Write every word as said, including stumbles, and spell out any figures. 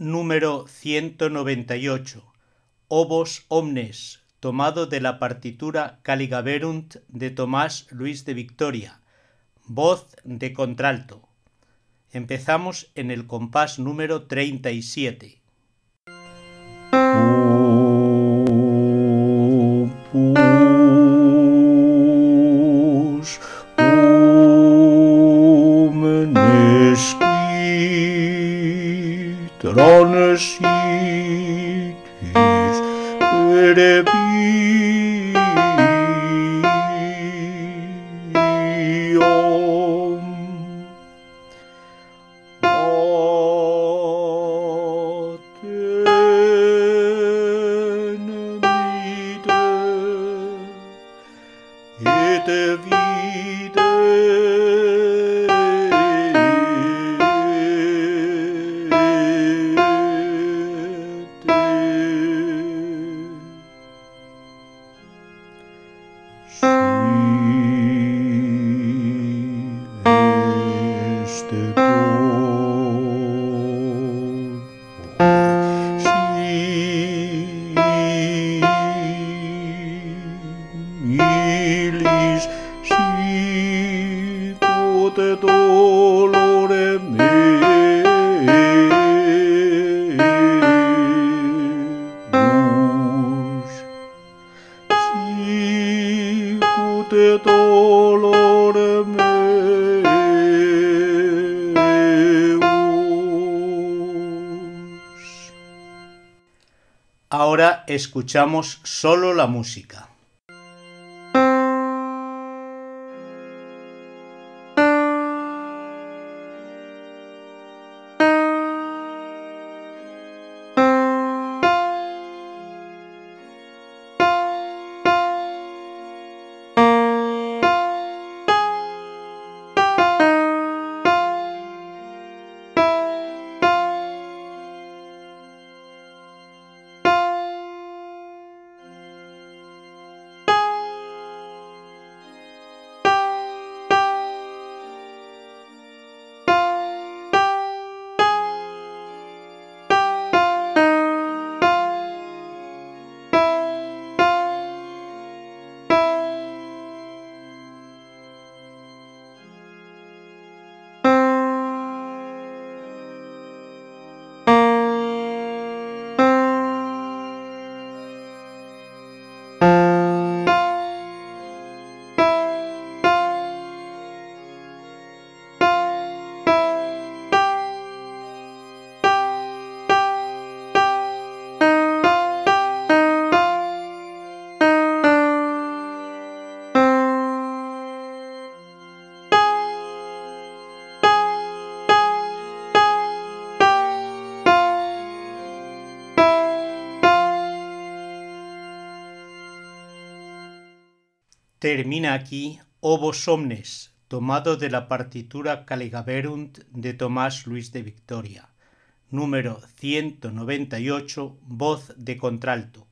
número ciento noventa y ocho, Obos Omnes, tomado de la partitura Caligaverunt de Tomás Luis de Victoria, voz de contralto. Empezamos en el compás número treinta y siete. Ahora escuchamos solo la música. Termina aquí Obos Omnes, tomado de la partitura Caligaverunt de Tomás Luis de Victoria, número ciento noventa y ocho, voz de contralto.